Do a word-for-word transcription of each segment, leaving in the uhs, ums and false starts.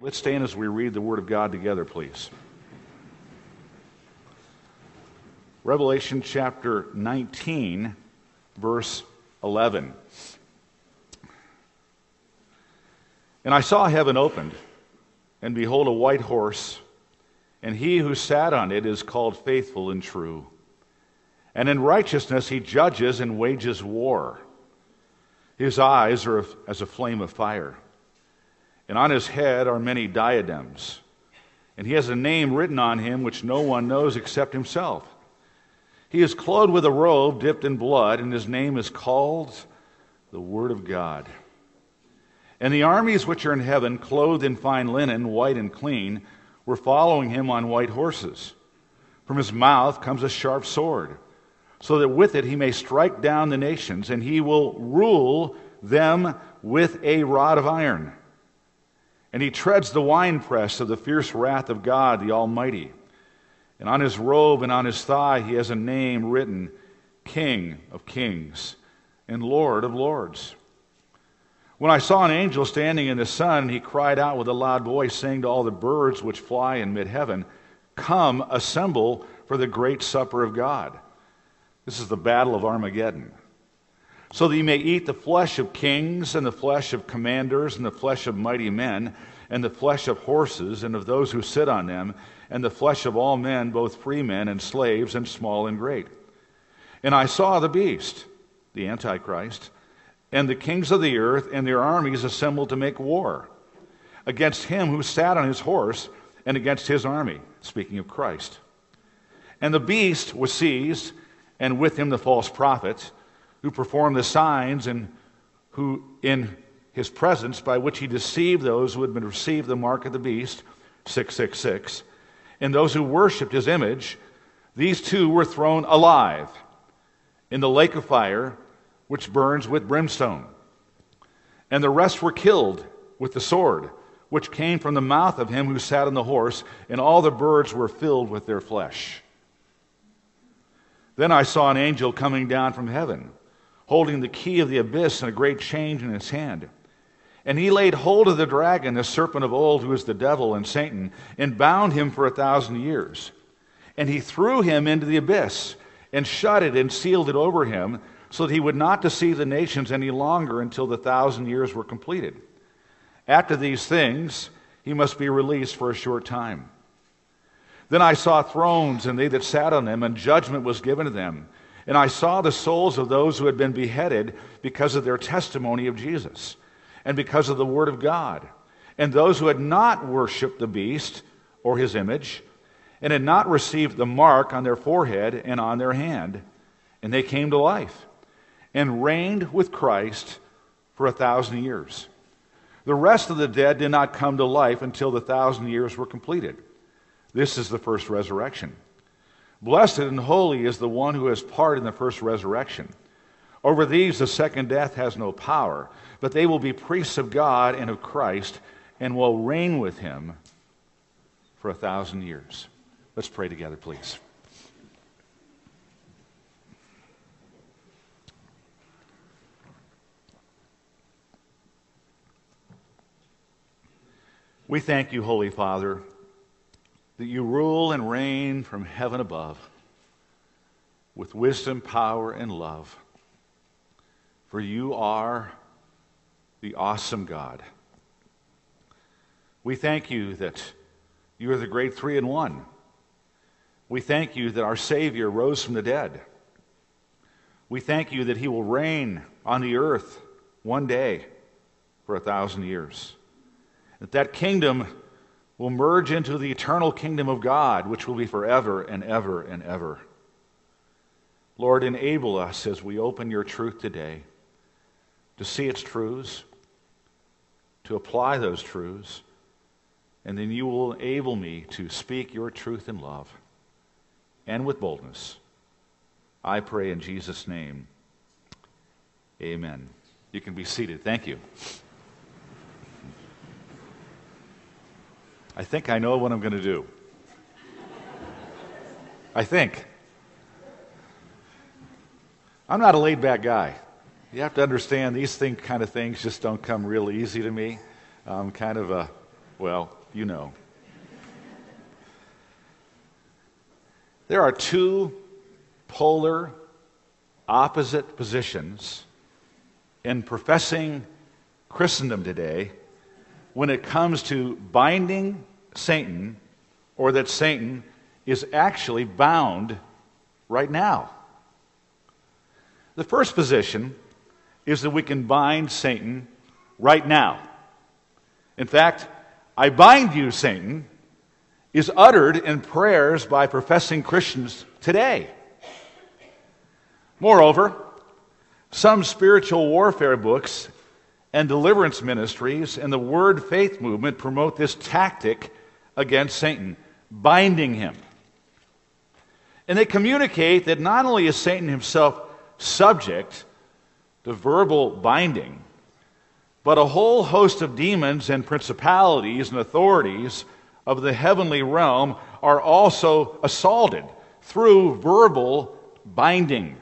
Let's stand as we read the Word of God together, please. Revelation chapter nineteen, verse eleven. And I saw heaven opened, and behold, a white horse, and he who sat on it is called Faithful and True. And in righteousness he judges and wages war. His eyes are as a flame of fire, and on his head are many diadems. And he has a name written on him which no one knows except himself. He is clothed with a robe dipped in blood, and his name is called the Word of God. And the armies which are in heaven, clothed in fine linen, white and clean, were following him on white horses. From his mouth comes a sharp sword, so that with it he may strike down the nations, and he will rule them with a rod of iron. And he treads the winepress of the fierce wrath of God the Almighty. And on his robe and on his thigh he has a name written, King of Kings and Lord of Lords. When I saw an angel standing in the sun, he cried out with a loud voice, saying to all the birds which fly in mid-heaven, Come, assemble for the great supper of God. This is the battle of Armageddon. So that you may eat the flesh of kings, and the flesh of commanders, and the flesh of mighty men, and the flesh of horses, and of those who sit on them, and the flesh of all men, both free men and slaves, and small and great. And I saw the beast, the Antichrist, and the kings of the earth and their armies assembled to make war against him who sat on his horse and against his army, speaking of Christ. And the beast was seized, and with him the false prophet, who performed the signs and who in his presence by which he deceived those who had been received the mark of the beast, six six six, and those who worshipped his image. These two were thrown alive in the lake of fire, which burns with brimstone. And the rest were killed with the sword, which came from the mouth of him who sat on the horse, and all the birds were filled with their flesh. Then I saw an angel coming down from heaven, holding the key of the abyss and a great chain in his hand. And he laid hold of the dragon, the serpent of old, who is the devil and Satan, and bound him for a thousand years. And he threw him into the abyss, and shut it and sealed it over him, so that he would not deceive the nations any longer until the thousand years were completed. After these things, he must be released for a short time. Then I saw thrones, and they that sat on them, and judgment was given to them. And I saw the souls of those who had been beheaded because of their testimony of Jesus, and because of the word of God, and those who had not worshipped the beast or his image, and had not received the mark on their forehead and on their hand. And they came to life, and reigned with Christ for a thousand years. The rest of the dead did not come to life until the thousand years were completed. This is the first resurrection. Blessed and holy is the one who has part in the first resurrection. Over these the second death has no power, but they will be priests of God and of Christ, and will reign with him for a thousand years. Let's pray together, please. We thank you, Holy Father, that you rule and reign from heaven above with wisdom, power, and love. For you are the awesome God. We thank you that you are the great three in one. We thank you that our Savior rose from the dead. We thank you that he will reign on the earth one day for a thousand years. That that kingdom will merge into the eternal kingdom of God, which will be forever and ever and ever. Lord, enable us as we open your truth today to see its truths, to apply those truths, and then you will enable me to speak your truth in love and with boldness. I pray in Jesus' name. Amen. You can be seated. Thank you. I think I know what I'm going to do. I think. I'm not a laid-back guy. You have to understand these thing, kind of things just don't come real easy to me. I'm kind of a Well, you know. There are two polar, opposite positions in professing Christendom today when it comes to binding Satan, or that Satan is actually bound right now. The first position is that we can bind Satan right now. In fact, "I bind you, Satan," is uttered in prayers by professing Christians today. Moreover, some spiritual warfare books and deliverance ministries and the Word Faith movement promote this tactic against Satan, binding him. And they communicate that not only is Satan himself subject to verbal binding, but a whole host of demons and principalities and authorities of the heavenly realm are also assaulted through verbal binding.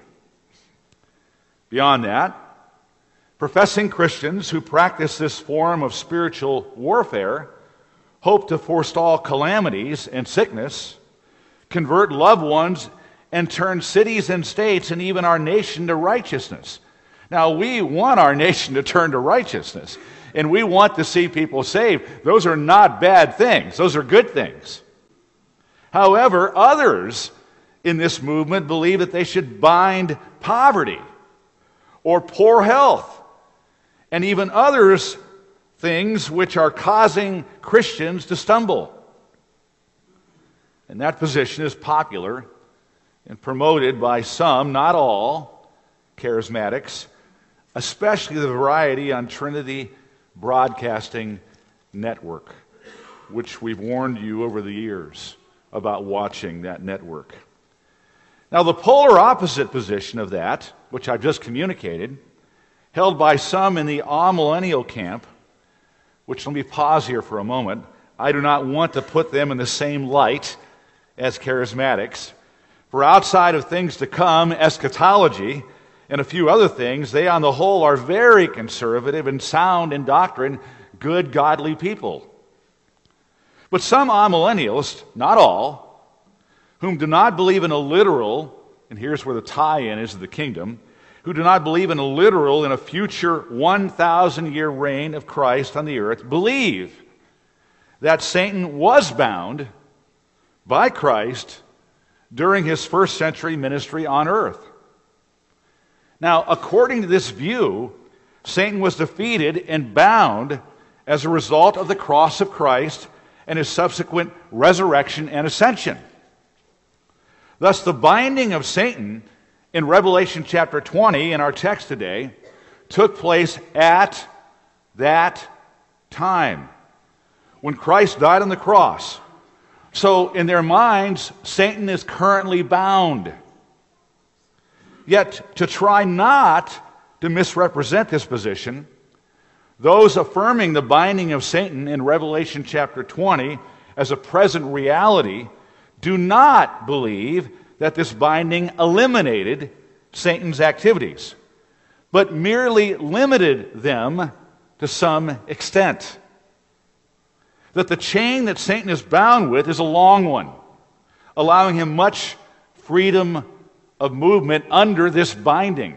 Beyond that, professing Christians who practice this form of spiritual warfare hope to forestall calamities and sickness, convert loved ones, and turn cities and states and even our nation to righteousness. Now, we want our nation to turn to righteousness, and we want to see people saved. Those are not bad things. Those are good things. However, others in this movement believe that they should bind poverty or poor health, and even others things which are causing Christians to stumble. And that position is popular and promoted by some, not all, charismatics, especially the variety on Trinity Broadcasting Network, which we've warned you over the years about watching that network. Now, the polar opposite position of that, which I've just communicated, held by some in the amillennial camp, which, let me pause here for a moment. I do not want to put them in the same light as charismatics. For outside of things to come, eschatology, and a few other things, they on the whole are very conservative and sound in doctrine, good, godly people. But some amillennialists, not all, whom do not believe in a literal, and here's where the tie-in is of the kingdom, who do not believe in a literal and a future one thousand year reign of Christ on the earth, believe that Satan was bound by Christ during his first century ministry on earth. Now, according to this view, Satan was defeated and bound as a result of the cross of Christ and his subsequent resurrection and ascension. Thus, the binding of Satan in Revelation chapter twenty, in our text today, took place at that time, when Christ died on the cross. So, in their minds, Satan is currently bound. Yet, to try not to misrepresent this position, those affirming the binding of Satan in Revelation chapter twenty as a present reality do not believe that this binding eliminated Satan's activities, but merely limited them to some extent. That the chain that Satan is bound with is a long one, allowing him much freedom of movement under this binding.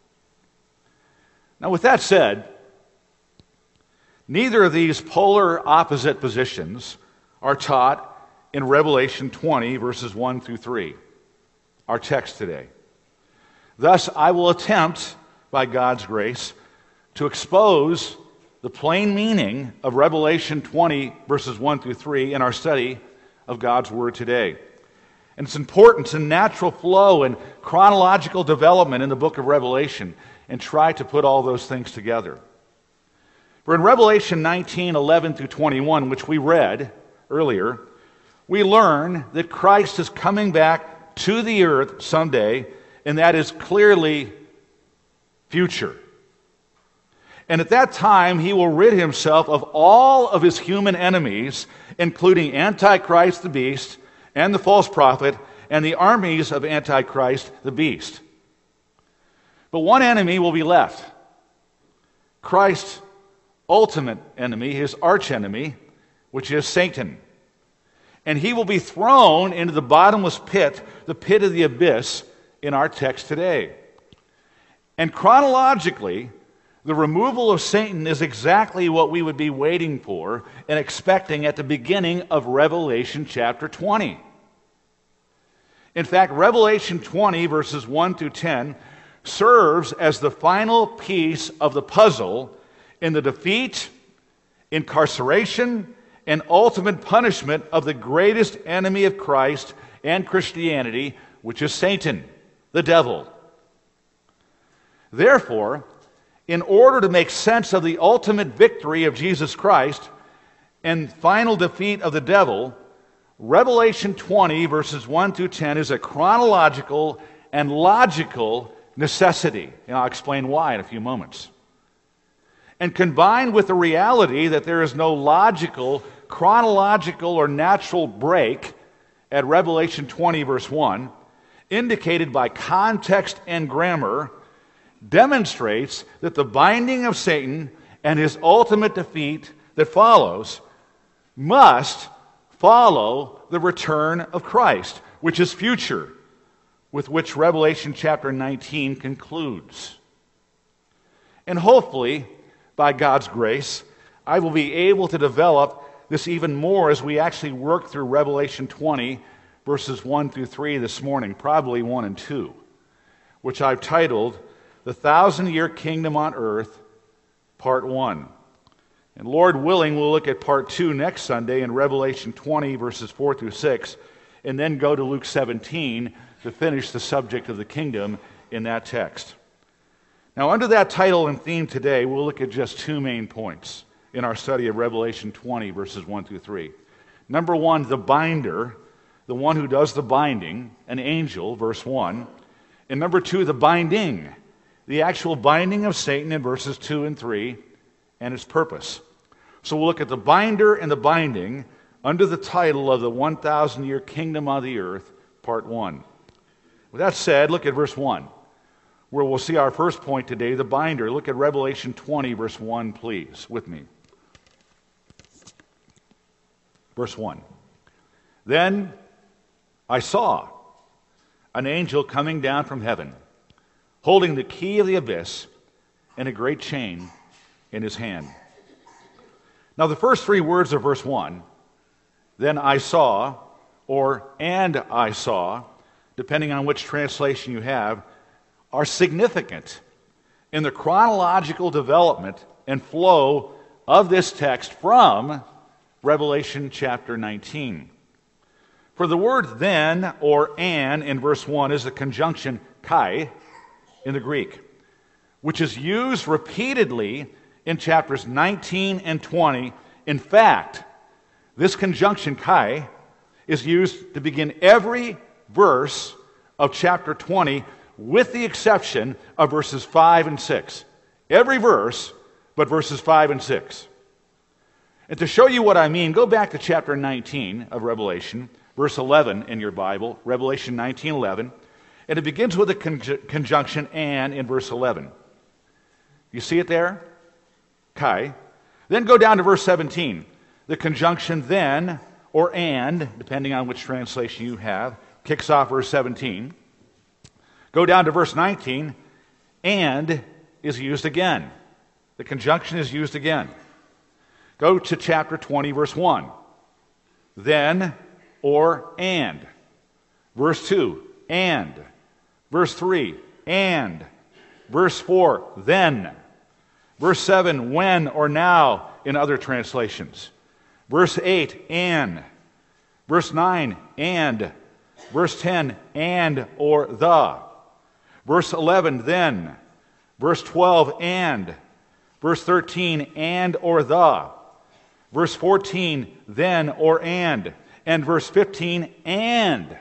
Now, with that said, neither of these polar opposite positions are taught in Revelation twenty, verses one through three, our text today. Thus, I will attempt, by God's grace, to expose the plain meaning of Revelation twenty, verses one through three, in our study of God's Word today. And its importance and natural flow and chronological development in the book of Revelation, and try to put all those things together. For in Revelation nineteen, eleven through twenty-one, which we read earlier, we learn that Christ is coming back to the earth someday, and that is clearly future. And at that time, he will rid himself of all of his human enemies, including Antichrist the beast, and the false prophet, and the armies of Antichrist the beast. But one enemy will be left. Christ's ultimate enemy, his archenemy, which is Satan. And he will be thrown into the bottomless pit, the pit of the abyss, in our text today. And chronologically, the removal of Satan is exactly what we would be waiting for and expecting at the beginning of Revelation chapter twenty. In fact, Revelation twenty, verses one through ten, serves as the final piece of the puzzle in the defeat, incarceration, and ultimate punishment of the greatest enemy of Christ and Christianity, which is Satan, the devil. Therefore, in order to make sense of the ultimate victory of Jesus Christ and final defeat of the devil, Revelation twenty, verses one through ten, is a chronological and logical necessity. And I'll explain why in a few moments. And combined with the reality that there is no logical, chronological, or natural break at Revelation twenty, verse one, indicated by context and grammar, demonstrates that the binding of Satan and his ultimate defeat that follows must follow the return of Christ, which is future, with which Revelation chapter nineteen concludes. And hopefully, by God's grace, I will be able to develop this even more as we actually work through Revelation twenty, verses one through three this morning, probably one and two, which I've titled, The Thousand-Year Kingdom on Earth, Part one. And Lord willing, we'll look at Part two next Sunday in Revelation twenty, verses four through six, and then go to Luke seventeen to finish the subject of the kingdom in that text. Now, under that title and theme today, we'll look at just two main points in our study of Revelation twenty, verses one through three. Number one, the binder, the one who does the binding, an angel, verse one. And number two, the binding, the actual binding of Satan in verses two and three, and its purpose. So we'll look at the binder and the binding under the title of the one thousand year kingdom on the earth, part one. With that said, look at verse one, where we'll see our first point today, the binder. Look at Revelation twenty, verse one, please, with me. Verse one. Then I saw an angel coming down from heaven, holding the key of the abyss and a great chain in his hand. Now, the first three words of verse one, then I saw, or and I saw, depending on which translation you have, are significant in the chronological development and flow of this text from Revelation chapter nineteen. For the word then, or and, in verse one is the conjunction kai in the Greek, which is used repeatedly in chapters nineteen and twenty. In fact, this conjunction kai is used to begin every verse of chapter twenty, with the exception of verses five and six. Every verse, but verses five and six. And to show you what I mean, go back to chapter nineteen of Revelation, verse eleven in your Bible, Revelation nineteen eleven, and it begins with a conj- conjunction and in verse eleven. You see it there? Kai. Then go down to verse seventeen. The conjunction then, or and, depending on which translation you have, kicks off verse seventeen. Go down to verse nineteen, and is used again. The conjunction is used again. Go to chapter twenty, verse one. Then, or and. Verse two, and. Verse three, and. Verse four, then. Verse seven, when or now in other translations. Verse eight, and. Verse nine, and. Verse ten, and or the. Verse eleven, then. Verse twelve, and. Verse thirteen, and or the. Verse fourteen, then or and. And verse fifteen, and.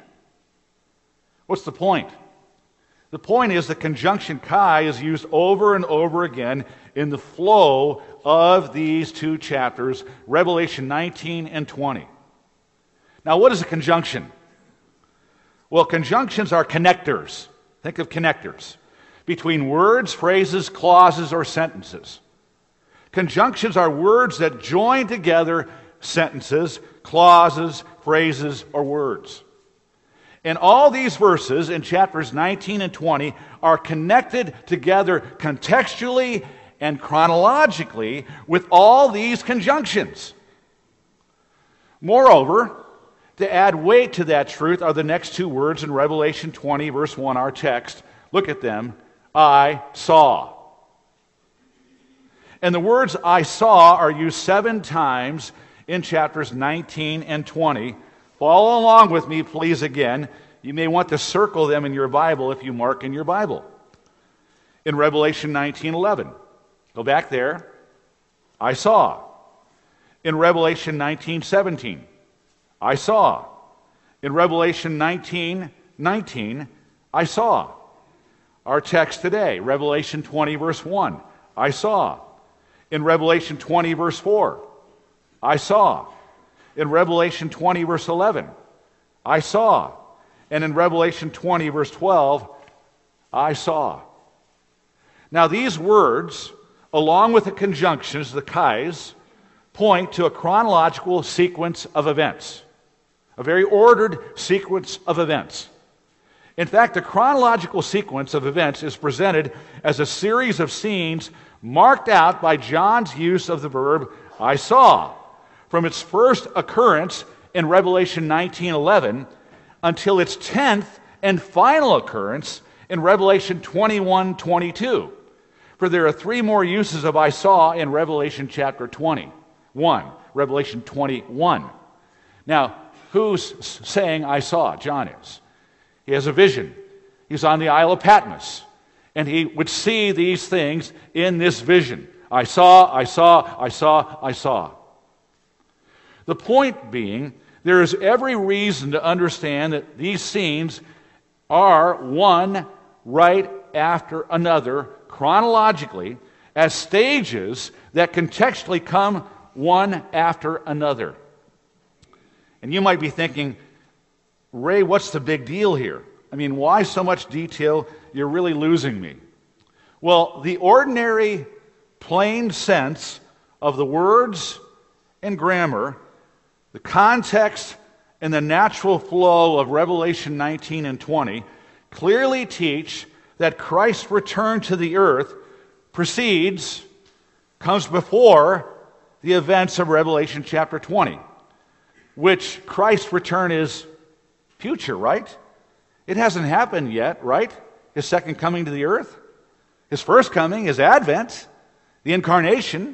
What's the point? The point is the conjunction kai is used over and over again in the flow of these two chapters, Revelation nineteen and twenty. Now, what is a conjunction? Well, conjunctions are connectors. Think of connectors between words, phrases, clauses, or sentences. Conjunctions are words that join together sentences, clauses, phrases, or words. And all these verses in chapters nineteen and twenty are connected together contextually and chronologically with all these conjunctions. Moreover, to add weight to that truth are the next two words in Revelation twenty, verse one, our text. Look at them. I saw. And the words I saw are used seven times in chapters nineteen and twenty. Follow along with me, please, again. You may want to circle them in your Bible if you mark in your Bible. In Revelation nineteen eleven, go back there. I saw. In Revelation nineteen seventeen, I saw. In Revelation nineteen nineteen, I saw. Our text today, Revelation twenty, verse one, I saw. In Revelation twenty, verse four, I saw. In Revelation twenty, verse eleven, I saw. And in Revelation twenty, verse twelve, I saw. Now these words, along with the conjunctions, the kais, point to a chronological sequence of events. A very ordered sequence of events. In fact, the chronological sequence of events is presented as a series of scenes marked out by John's use of the verb I saw, from its first occurrence in Revelation nineteen eleven until its tenth and final occurrence in Revelation twenty-one twenty-two. For there are three more uses of I saw in Revelation chapter twenty-one, Revelation twenty-one. Now, who's saying I saw? John is. He has a vision. He's on the Isle of Patmos, and he would see these things in this vision. I saw, I saw, I saw, I saw. The point being, there is every reason to understand that these scenes are one right after another, chronologically, as stages that contextually come one after another. And you might be thinking, Ray, what's the big deal here? I mean, why so much detail? You're really losing me. Well, the ordinary, plain sense of the words and grammar, the context and the natural flow of Revelation nineteen and twenty clearly teach that Christ's return to the earth precedes, comes before the events of Revelation chapter twenty, which Christ's return is future, right? It hasn't happened yet, right? His second coming to the earth. His first coming, his advent, the incarnation.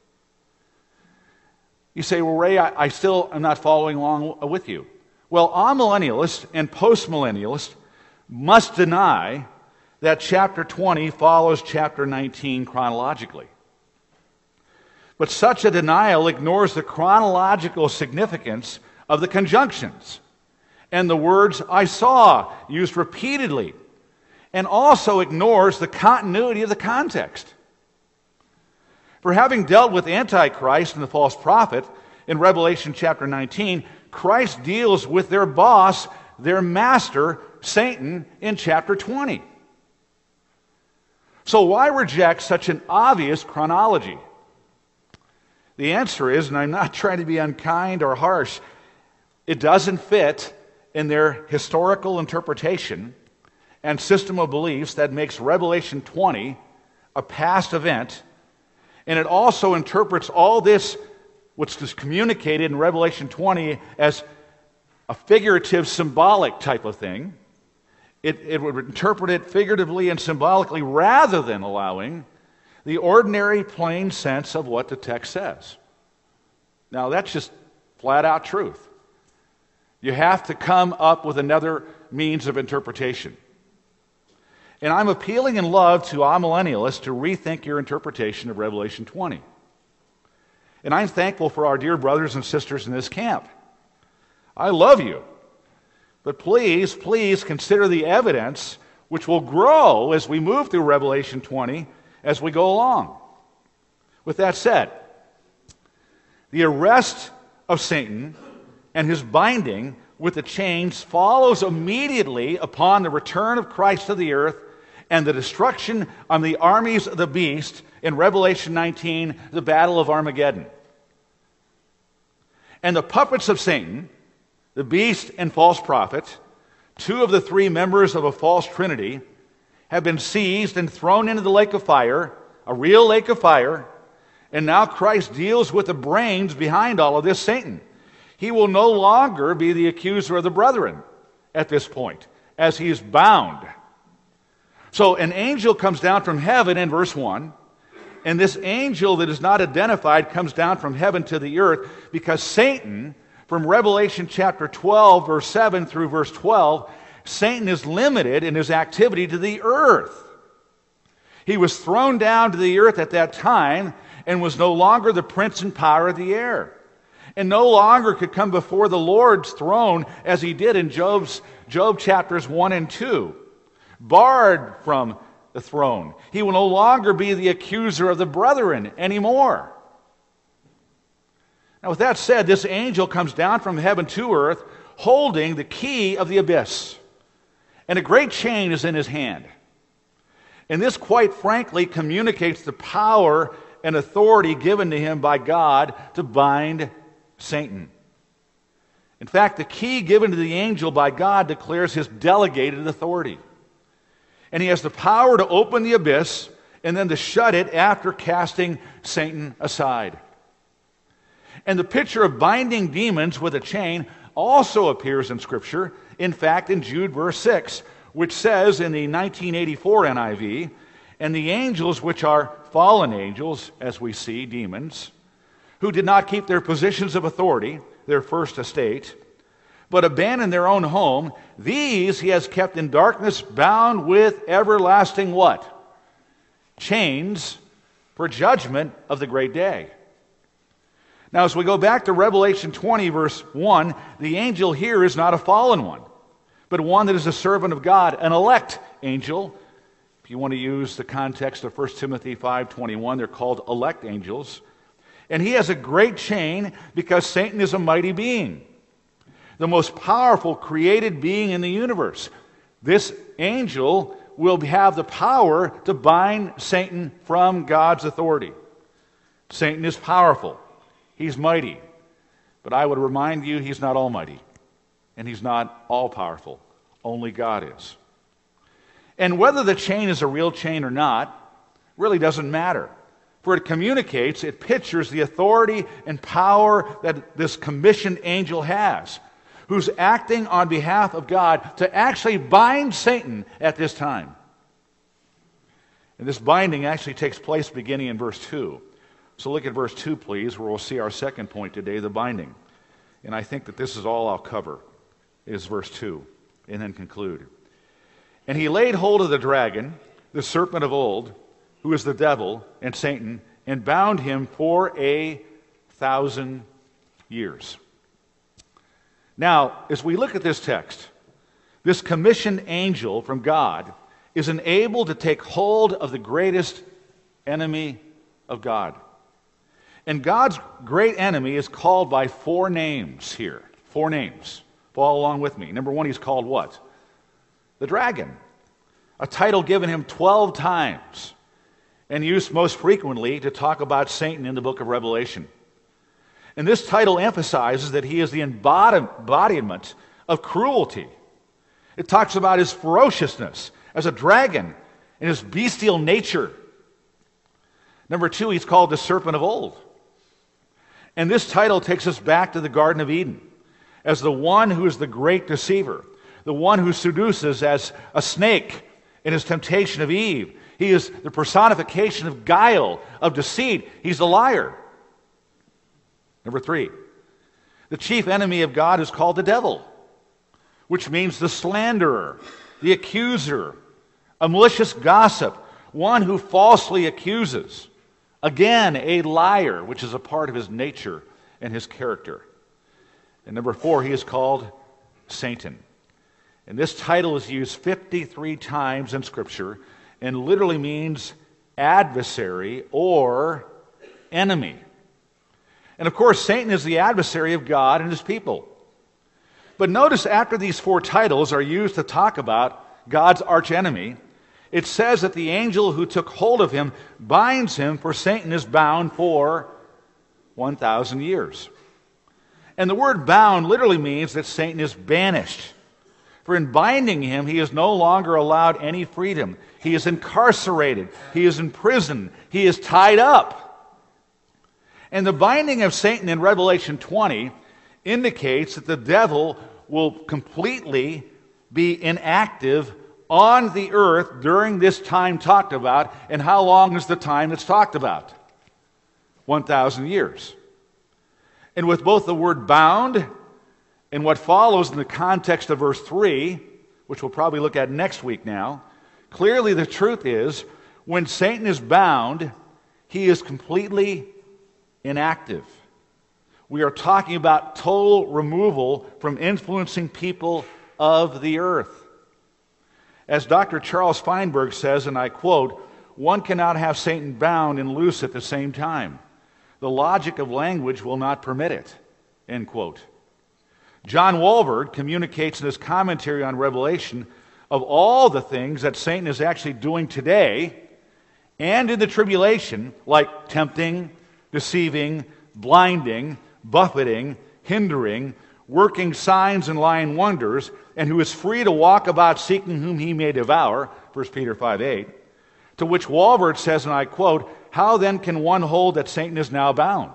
You say, well, Ray, I, I still am not following along with you. Well, amillennialists and postmillennialists must deny that chapter twenty follows chapter nineteen chronologically. But such a denial ignores the chronological significance of the conjunctions and the words I saw used repeatedly, and also ignores the continuity of the context. For having dealt with Antichrist and the false prophet in Revelation chapter nineteen, Christ deals with their boss, their master, Satan, in chapter twenty. So why reject such an obvious chronology? The answer is, and I'm not trying to be unkind or harsh, it doesn't fit in their historical interpretation and system of beliefs that makes Revelation twenty a past event, and it also interprets all this, which is communicated in Revelation twenty, as a figurative, symbolic type of thing. It, it would interpret it figuratively and symbolically rather than allowing the ordinary, plain sense of what the text says. Now, that's just flat-out truth. You have to come up with another means of interpretation. And I'm appealing in love to amillennialists to rethink your interpretation of Revelation twenty. And I'm thankful for our dear brothers and sisters in this camp. I love you. But please, please consider the evidence which will grow as we move through Revelation twenty as we go along. With that said, the arrest of Satan and his binding with the chains follows immediately upon the return of Christ to the earth and the destruction of the armies of the beast in Revelation nineteen, the Battle of Armageddon. And the puppets of Satan, the beast and false prophet, two of the three members of a false trinity, have been seized and thrown into the lake of fire, a real lake of fire, and now Christ deals with the brains behind all of this, Satan. He will no longer be the accuser of the brethren at this point, as he is bound. So an angel comes down from heaven in verse one, and this angel that is not identified comes down from heaven to the earth because Satan, from Revelation chapter twelve, verse seven through verse twelve, Satan is limited in his activity to the earth. He was thrown down to the earth at that time and was no longer the prince and power of the air, and no longer could come before the Lord's throne as he did in Job's, Job chapters one and two, barred from the throne. He will no longer be the accuser of the brethren anymore. Now, with that said, this angel comes down from heaven to earth holding the key of the abyss, and a great chain is in his hand. And this, quite frankly, communicates the power and authority given to him by God to bind Satan. In fact, the key given to the angel by God declares his delegated authority. And he has the power to open the abyss and then to shut it after casting Satan aside. And the picture of binding demons with a chain also appears in Scripture. In fact, in Jude verse six, which says in the nineteen eighty-four N I V, "And the angels which are fallen angels, as we see, demons, who did not keep their positions of authority, their first estate, but abandoned their own home, these he has kept in darkness, bound with everlasting" what? Chains, for judgment of the great day. Now, as we go back to Revelation twenty, verse one, the angel here is not a fallen one, but one that is a servant of God, an elect angel. If you want to use the context of First Timothy five twenty-one, they're called elect angels. And he has a great chain because Satan is a mighty being, the most powerful created being in the universe. This angel will have the power to bind Satan from God's authority. Satan is powerful. He's mighty. But I would remind you, he's not almighty. And he's not all-powerful. Only God is. And whether the chain is a real chain or not really doesn't matter. For it communicates, it pictures the authority and power that this commissioned angel has, who's acting on behalf of God to actually bind Satan at this time. And this binding actually takes place beginning in verse two. So look at verse two, please, where we'll see our second point today, the binding. And I think that this is all I'll cover, is verse two, and then conclude. "And he laid hold of the dragon, the serpent of old, who is the devil and Satan, and bound him for a thousand years." Now, as we look at this text, this commissioned angel from God is enabled to take hold of the greatest enemy of God. And God's great enemy is called by four names here. Four names. Follow along with me. Number one, he's called what? The dragon. A title given him twelve times and used most frequently to talk about Satan in the book of Revelation. And this title emphasizes that he is the embodiment of cruelty. It talks about his ferociousness as a dragon and his bestial nature. Number two, he's called the serpent of old. And this title takes us back to the Garden of Eden as the one who is the great deceiver, the one who seduces as a snake in his temptation of Eve. He is the personification of guile, of deceit. He's a liar. Number three, the chief enemy of God is called the devil, which means the slanderer, the accuser, a malicious gossip, one who falsely accuses. Again, a liar, which is a part of his nature and his character. And number four, he is called Satan. And this title is used fifty-three times in Scripture and literally means adversary or enemy. And of course, Satan is the adversary of God and his people. But notice after these four titles are used to talk about God's archenemy, it says that the angel who took hold of him binds him, for Satan is bound for one thousand years. And the word bound literally means that Satan is banished. For in binding him, he is no longer allowed any freedom. He is incarcerated. He is in prison. He is tied up. And the binding of Satan in Revelation twenty indicates that the devil will completely be inactive on the earth during this time talked about. And how long is the time that's talked about? one thousand years. And with both the word bound and what follows in the context of verse three, which we'll probably look at next week now, clearly the truth is, when Satan is bound, he is completely inactive. We are talking about total removal from influencing people of the earth. As Doctor Charles Feinberg says, and I quote, "One cannot have Satan bound and loose at the same time. The logic of language will not permit it," end quote. John Walvoord communicates in his commentary on Revelation of all the things that Satan is actually doing today and in the tribulation, like tempting, deceiving, blinding, buffeting, hindering, working signs and lying wonders, and who is free to walk about seeking whom he may devour, First Peter five eight, to which Walvoord says, and I quote, "How then can one hold that Satan is now bound?"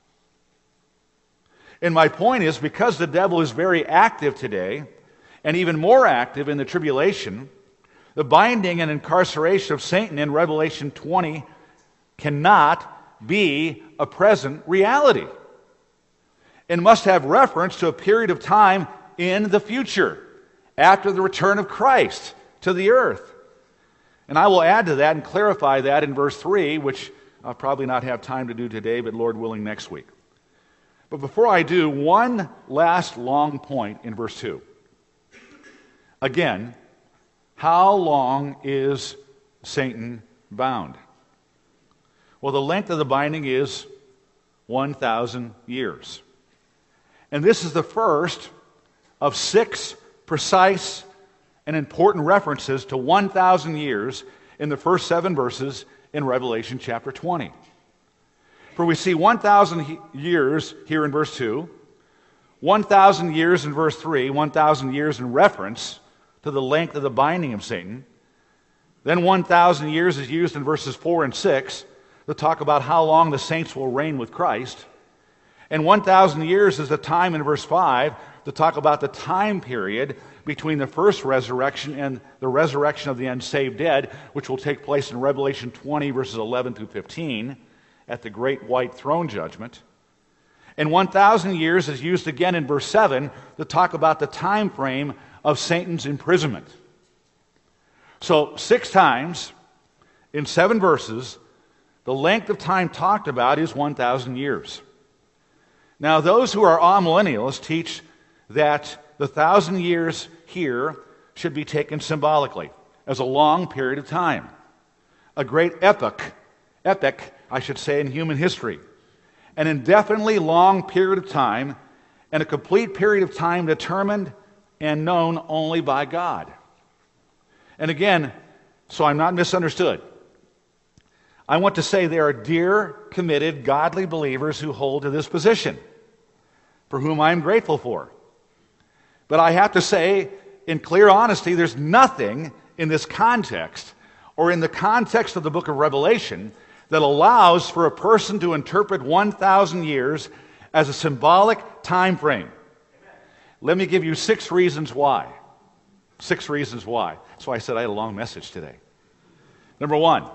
And my point is, because the devil is very active today, and even more active in the tribulation, the binding and incarceration of Satan in Revelation twenty cannot be a present reality, and must have reference to a period of time in the future, after the return of Christ to the earth. And I will add to that and clarify that in verse three, which I'll probably not have time to do today, but Lord willing next week. But before I do, one last long point in verse two. Again, how long is Satan bound? Well, the length of the binding is one thousand years. And this is the first of six precise and important references to one thousand years in the first seven verses in Revelation chapter twenty. For we see one thousand years here in verse two, one thousand years in verse three, one thousand years in reference to the length of the binding of Satan. Then one thousand years is used in verses four and six to talk about how long the saints will reign with Christ. And one thousand years is the time in verse five to talk about the time period between the first resurrection and the resurrection of the unsaved dead, which will take place in Revelation twenty, verses eleven through fifteen, at the great white throne judgment. And one thousand years is used again in verse seven to talk about the time frame of Satan's imprisonment. So, six times in seven verses, the length of time talked about is one thousand years. Now, those who are amillennialists teach that the thousand years here should be taken symbolically as a long period of time, a great epoch, epic, I should say, in human history, an indefinitely long period of time, and a complete period of time determined and known only by God. And again, so I'm not misunderstood, I want to say there are dear, committed, godly believers who hold to this position, for whom I am grateful for. But I have to say, in clear honesty, there's nothing in this context or in the context of the book of Revelation that allows for a person to interpret one thousand years as a symbolic time frame. Let me give you six reasons why. Six reasons why. That's why I said I had a long message today. Number one,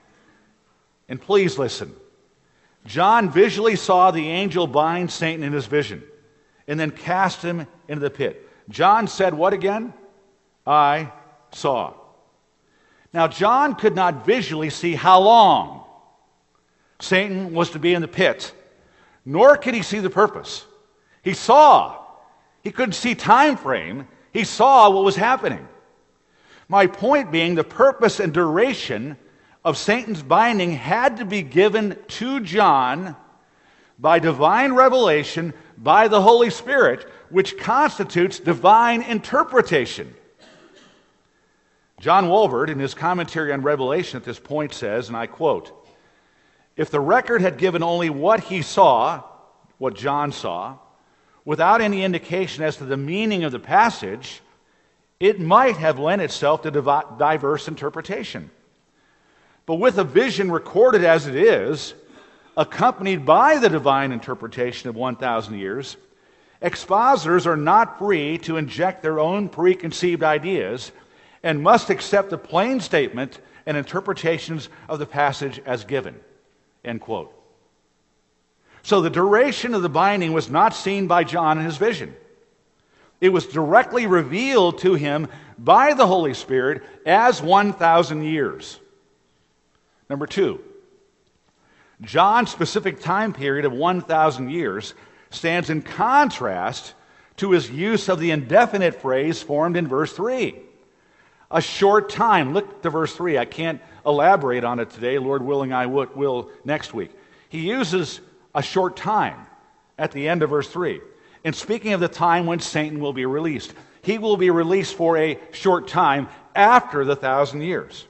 and please listen, John visually saw the angel bind Satan in his vision and then cast him into the pit. John said what again? I saw. Now, John could not visually see how long Satan was to be in the pit, nor could he see the purpose. He saw. He couldn't see time frame. He saw what was happening. My point being, the purpose and duration of Satan's binding had to be given to John by divine revelation by the Holy Spirit, which constitutes divine interpretation. John Walvoord, in his commentary on Revelation at this point, says, and I quote, "If the record had given only what he saw, what John saw, without any indication as to the meaning of the passage, it might have lent itself to div- diverse interpretation. But with a vision recorded as it is, accompanied by the divine interpretation of one thousand years, expositors are not free to inject their own preconceived ideas and must accept the plain statement and interpretations of the passage as given. End quote. So the duration of the binding was not seen by John in his vision. It was directly revealed to him by the Holy Spirit as one thousand years. Number two, John's specific time period of one thousand years stands in contrast to his use of the indefinite phrase formed in verse three. A short time. Look to verse three. I can't elaborate on it today. Lord willing, I will next week. He uses a short time at the end of verse three. And speaking of the time when Satan will be released, he will be released for a short time after the thousand years.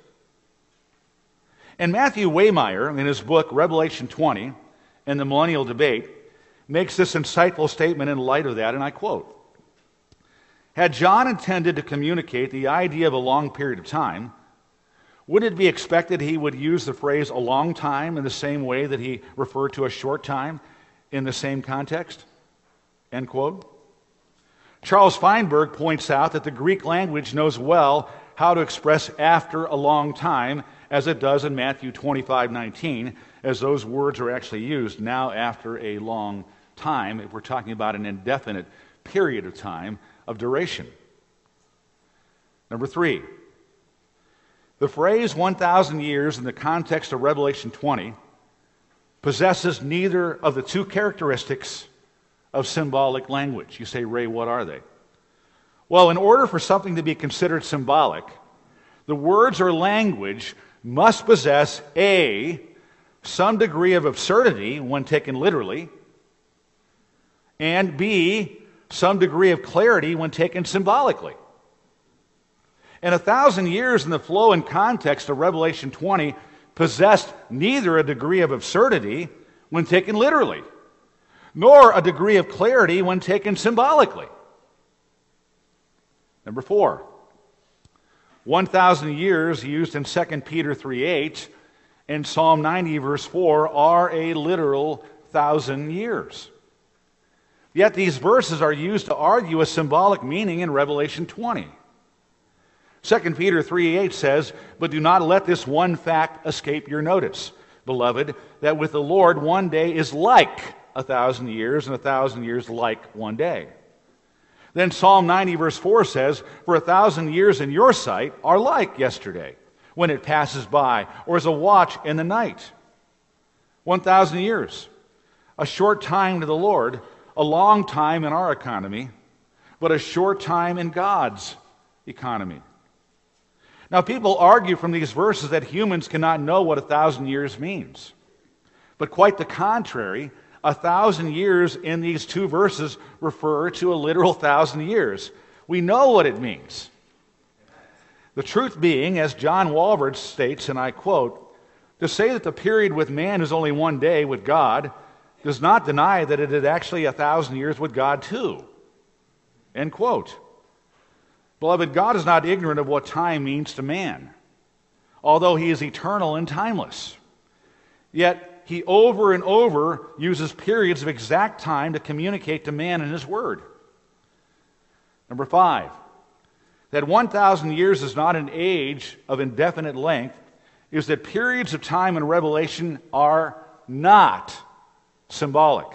And Matthew Waymeyer, in his book Revelation twenty and the Millennial Debate, makes this insightful statement in light of that, and I quote, "Had John intended to communicate the idea of a long period of time, would it be expected he would use the phrase a long time in the same way that he referred to a short time in the same context?" End quote. Charles Feinberg points out that the Greek language knows well how to express after a long time, as it does in Matthew twenty-five nineteen, as those words are actually used, now after a long time, if we're talking about an indefinite period of time of duration. Number three, the phrase one thousand years in the context of Revelation twenty possesses neither of the two characteristics of symbolic language. You say, Ray, what are they? Well, in order for something to be considered symbolic, the words or language must possess A, some degree of absurdity when taken literally, and B, some degree of clarity when taken symbolically. And a thousand years in the flow and context of Revelation twenty possessed neither a degree of absurdity when taken literally, nor a degree of clarity when taken symbolically. Number four, one thousand years used in Second Peter three eight and Psalm ninety verse four are a literal thousand years. Yet these verses are used to argue a symbolic meaning in Revelation twenty. Second Peter three eight says, "But do not let this one fact escape your notice, beloved, that with the Lord one day is like a thousand years, and a thousand years like one day." Then Psalm ninety verse four says, "For a thousand years in your sight are like yesterday, when it passes by, or as a watch in the night." One thousand years, a short time to the Lord, a long time in our economy, but a short time in God's economy. Now, people argue from these verses that humans cannot know what a thousand years means. But quite the contrary, a thousand years in these two verses refer to a literal thousand years. We know what it means. The truth being, as John Walvoord states, and I quote, "To say that the period with man is only one day with God does not deny that it is actually a thousand years with God too." End quote. Beloved, God is not ignorant of what time means to man, although he is eternal and timeless. Yet, he over and over uses periods of exact time to communicate to man in his word. Number five, that one thousand years is not an age of indefinite length is that periods of time in Revelation are not symbolic.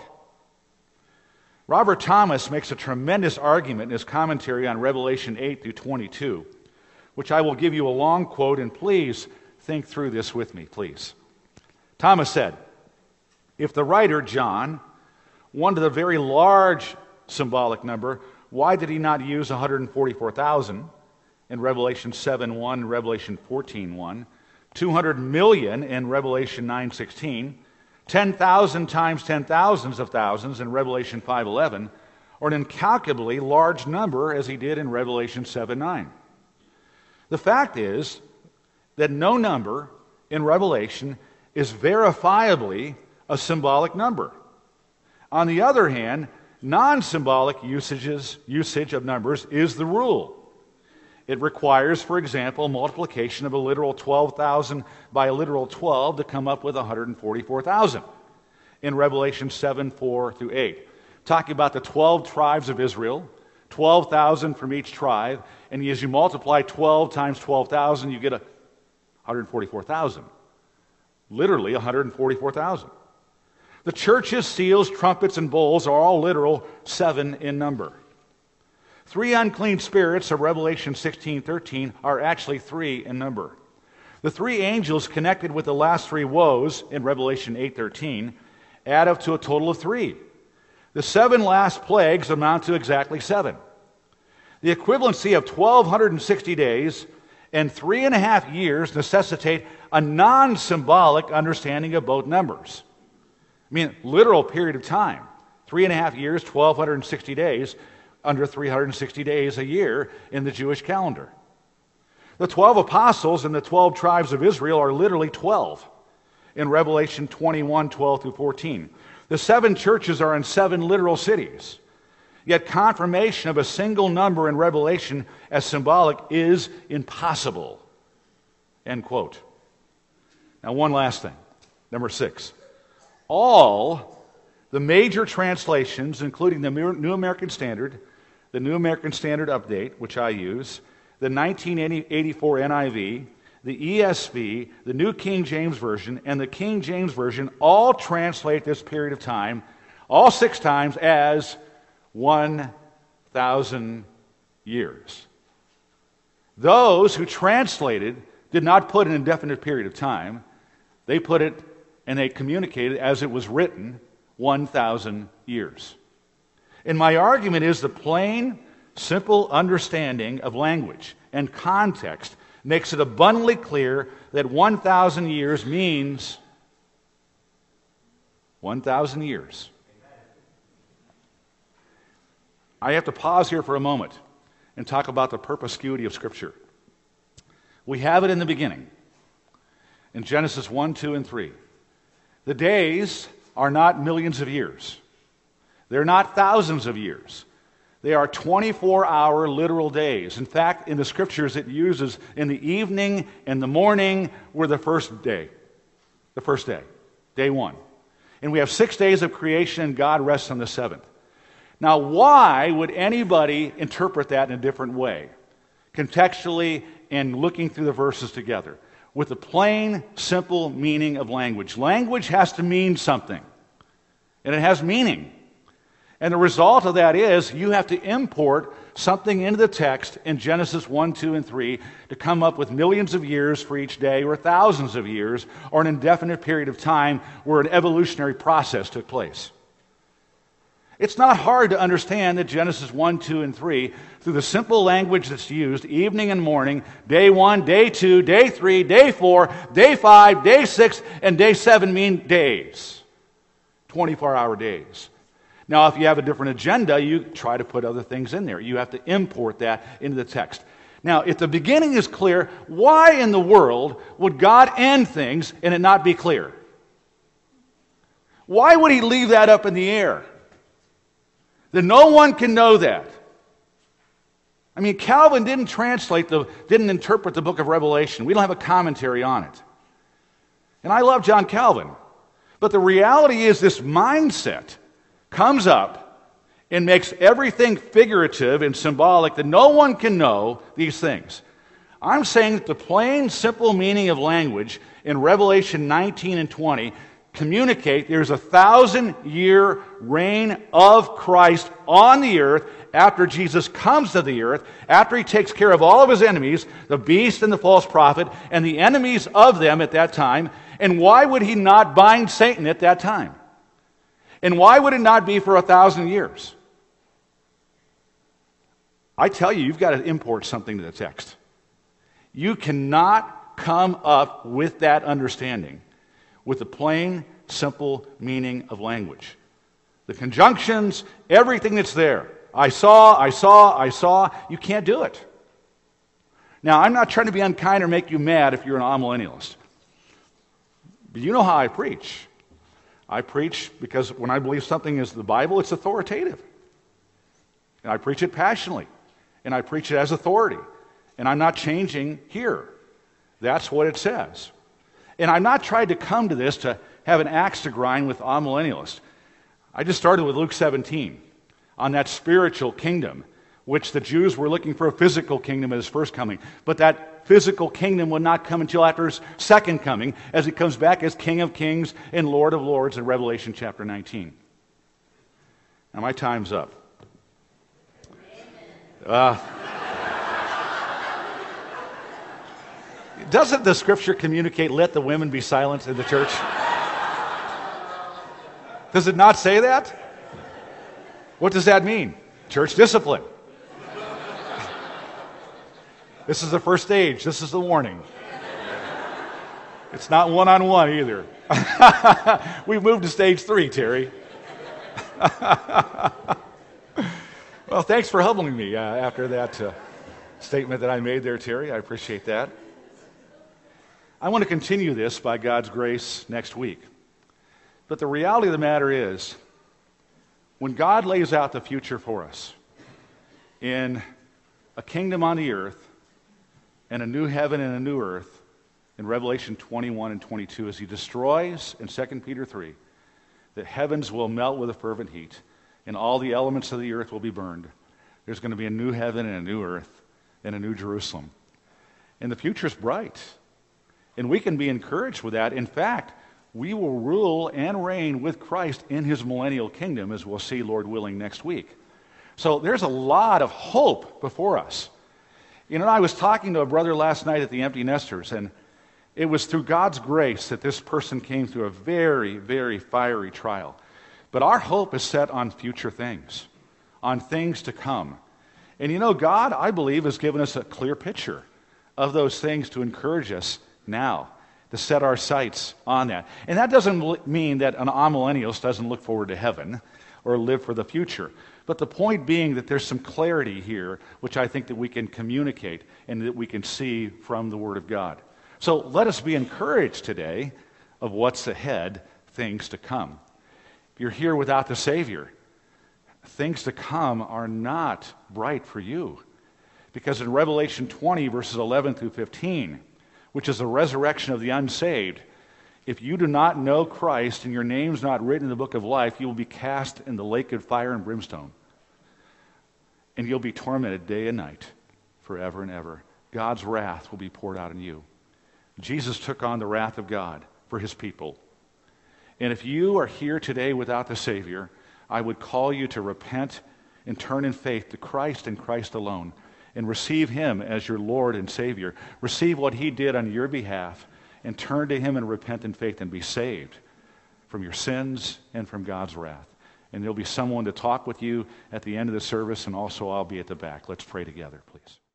Robert Thomas makes a tremendous argument in his commentary on Revelation eight through twenty-two, which I will give you a long quote, and please think through this with me, please. Thomas said, "If the writer, John, wanted a very large symbolic number, why did he not use one hundred forty-four thousand in Revelation seven one, Revelation fourteen one, two hundred million in Revelation nine sixteen, ten thousand times ten thousands of thousands in Revelation five eleven, or an incalculably large number as he did in Revelation seven nine? The fact is that no number in Revelation is verifiably a symbolic number. On the other hand, Non-symbolic usages, usage of numbers is the rule. It requires, for example, multiplication of a literal twelve thousand by a literal twelve to come up with one hundred forty-four thousand in Revelation seven, four through eight. Talking about the twelve tribes of Israel, twelve thousand from each tribe, and as you multiply twelve times twelve thousand, you get one hundred forty-four thousand. Literally one hundred forty-four thousand. The churches, seals, trumpets, and bowls are all literal seven in number. Three unclean spirits of Revelation sixteen thirteen are actually three in number. The three angels connected with the last three woes in Revelation eight thirteen add up to a total of three. The seven last plagues amount to exactly seven. The equivalency of one thousand two hundred sixty days and three and a half years necessitate a non-symbolic understanding of both numbers. I mean, literal period of time. Three and a half years, one thousand two hundred sixty days, under three hundred sixty days a year in the Jewish calendar. The twelve apostles and the twelve tribes of Israel are literally twelve in Revelation twenty-one, twelve through fourteen. The seven churches are in seven literal cities. Yet confirmation of a single number in Revelation as symbolic is impossible. End quote. Now, one last thing. Number six. All the major translations, including the New American Standard, the New American Standard Update, which I use, the nineteen eighty-four N I V, the E S V, the New King James Version, and the King James Version all translate this period of time, all six times, as one thousand years. Those who translated did not put an indefinite period of time. They put it, and they communicated as it was written, one thousand years. And my argument is the plain, simple understanding of language and context makes it abundantly clear that one thousand years means one thousand years. I have to pause here for a moment and talk about the perspicuity of Scripture. We have it in the beginning, in Genesis one, two, and three. The days are not millions of years. They're not thousands of years. They are twenty-four hour literal days. In fact, in the Scriptures, it uses in the evening and the morning were the first day. The first day. Day one. And we have six days of creation, and God rests on the seventh. Now, why would anybody interpret that in a different way? Contextually and looking through the verses together. With the plain, simple meaning of language. Language has to mean something. And it has meaning. And the result of that is you have to import something into the text in Genesis one, two, and three to come up with millions of years for each day, or thousands of years, or an indefinite period of time where an evolutionary process took place. It's not hard to understand that Genesis one, two, and three, through the simple language that's used, evening and morning, day one, day two, day three, day four, day five, day six, and day seven mean days. twenty-four hour days. Now, if you have a different agenda, you try to put other things in there. You have to import that into the text. Now, if the beginning is clear, why in the world would God end things and it not be clear? Why would He leave that up in the air? That no one can know that. I mean, Calvin didn't translate the, didn't interpret the book of Revelation. We don't have a commentary on it. And I love John Calvin. But the reality is this mindset comes up and makes everything figurative and symbolic that no one can know these things. I'm saying that the plain, simple meaning of language in Revelation nineteen and twenty communicate there's a thousand-year reign of Christ on the earth after Jesus comes to the earth, after He takes care of all of His enemies, the beast and the false prophet, and the enemies of them at that time. And why would He not bind Satan at that time? And why would it not be for a thousand years? I tell you, you've got to import something to the text. You cannot come up with that understanding with the plain, simple meaning of language. The conjunctions, everything that's there. I saw, I saw, I saw. You can't do it. Now, I'm not trying to be unkind or make you mad if you're an amillennialist. But you know how I preach. I preach because when I believe something is the Bible, it's authoritative. And I preach it passionately. And I preach it as authority. And I'm not changing here. That's what it says. And I'm not trying to come to this to have an axe to grind with amillennialists. I just started with Luke seventeen on that spiritual kingdom, which the Jews were looking for a physical kingdom at his first coming. But that physical kingdom would not come until after his second coming, as he comes back as King of Kings and Lord of Lords in Revelation chapter nineteen. Now my time's up. Uh, doesn't the scripture communicate, let the women be silent in the church? Does it not say that? What does that mean? Church discipline. This is the first stage. This is the warning. It's not one-on-one either. We've moved to stage three, Terry. Well, thanks for humbling me uh, after that uh, statement that I made there, Terry. I appreciate that. I want to continue this by God's grace next week. But the reality of the matter is, when God lays out the future for us in a kingdom on the earth and a new heaven and a new earth in Revelation twenty-one and twenty-two, as he destroys in Second Peter three, the heavens will melt with a fervent heat and all the elements of the earth will be burned. There's going to be a new heaven and a new earth and a new Jerusalem. And the future's bright. And we can be encouraged with that. In fact, we will rule and reign with Christ in his millennial kingdom, as we'll see, Lord willing, next week. So there's a lot of hope before us. You know, I was talking to a brother last night at the Empty Nesters, and it was through God's grace that this person came through a very, very fiery trial. But our hope is set on future things, on things to come. And you know, God, I believe, has given us a clear picture of those things to encourage us now, to set our sights on that. And that doesn't mean that an amillennialist doesn't look forward to heaven or live for the future. But the point being that there's some clarity here, which I think that we can communicate and that we can see from the Word of God. So let us be encouraged today of what's ahead, things to come. If you're here without the Savior, things to come are not bright for you. Because in Revelation twenty, verses eleven through fifteen, which is the resurrection of the unsaved, if you do not know Christ and your name's not written in the book of life, you will be cast in the lake of fire and brimstone. And you'll be tormented day and night forever and ever. God's wrath will be poured out on you. Jesus took on the wrath of God for his people. And if you are here today without the Savior, I would call you to repent and turn in faith to Christ and Christ alone, and receive him as your Lord and Savior. Receive what he did on your behalf, and turn to him in repentant faith and be saved from your sins and from God's wrath. And there'll be someone to talk with you at the end of the service, and also I'll be at the back. Let's pray together, please.